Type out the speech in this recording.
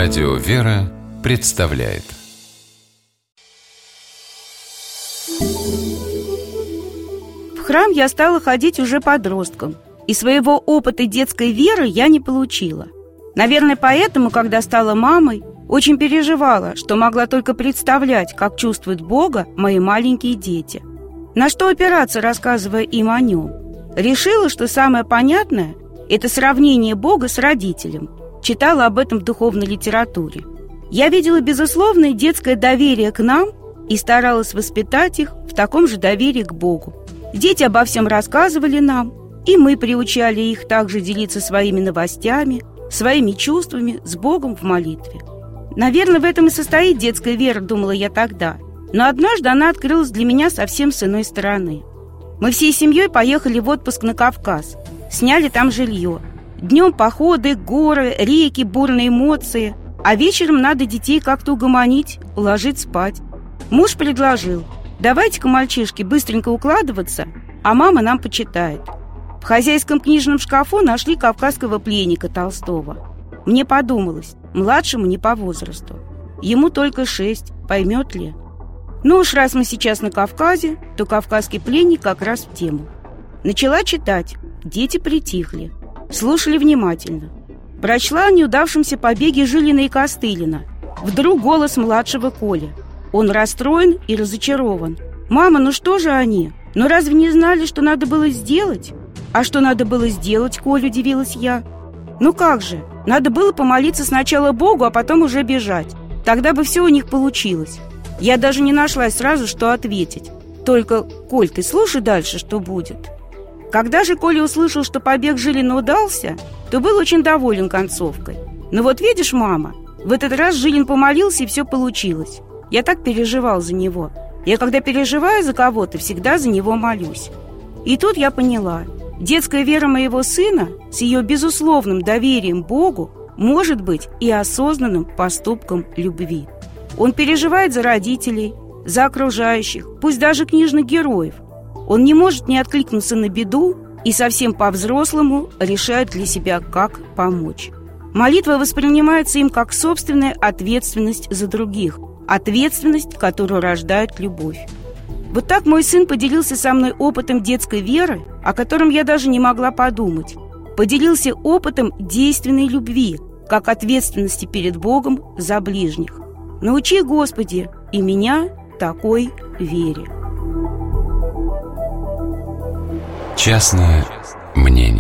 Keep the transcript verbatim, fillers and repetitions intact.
Радио «Вера» представляет. В храм я стала ходить уже подростком, и своего опыта детской веры я не получила. Наверное, поэтому, когда стала мамой, очень переживала, что могла только представлять, как чувствуют Бога мои маленькие дети. На что опираться, рассказывая им о Нем? Решила, что самое понятное – это сравнение Бога с родителем. Читала об этом в духовной литературе. Я видела безусловное детское доверие к нам и старалась воспитать их в таком же доверии к Богу. Дети обо всем рассказывали нам, и мы приучали их также делиться своими новостями, своими чувствами с Богом в молитве. Наверное, в этом и состоит детская вера, думала я тогда. Но однажды она открылась для меня совсем с иной стороны. Мы всей семьей поехали в отпуск на Кавказ, сняли там жилье. Днем походы, горы, реки, бурные эмоции. А вечером надо детей как-то угомонить, уложить спать. Муж предложил: давайте-ка, мальчишки, быстренько укладываться, а мама нам почитает. В хозяйском книжном шкафу нашли «Кавказского пленника» Толстого. Мне подумалось, младшему не по возрасту. Ему только шесть, поймет ли? Ну уж раз мы сейчас на Кавказе, то «Кавказский пленник» как раз в тему. Начала читать, дети притихли, слушали внимательно. Прочла о неудавшемся побеге Жилина и Костылина. Вдруг голос младшего Коли. Он расстроен и разочарован. «Мама, ну что же они? Ну разве не знали, что надо было сделать?» «А что надо было сделать, Коля?» – удивилась я. «Ну как же, надо было помолиться сначала Богу, а потом уже бежать. Тогда бы все у них получилось». Я даже не нашлась сразу, что ответить. Только: «Коль, ты слушай дальше, что будет». Когда же Коля услышал, что побег Жилина удался, то был очень доволен концовкой. «Ну вот видишь, мама, в этот раз Жилин помолился, и все получилось. Я так переживал за него. Я когда переживаю за кого-то, всегда за него молюсь». И тут я поняла, детская вера моего сына с ее безусловным доверием Богу может быть и осознанным поступком любви. Он переживает за родителей, за окружающих, пусть даже книжных героев. Он не может не откликнуться на беду и совсем по-взрослому решает для себя, как помочь. Молитва воспринимается им как собственная ответственность за других, ответственность, которую рождает любовь. Вот так мой сын поделился со мной опытом детской веры, о котором я даже не могла подумать. Поделился опытом действенной любви, как ответственности перед Богом за ближних. Научи, Господи, и меня такой вере. Частное мнение.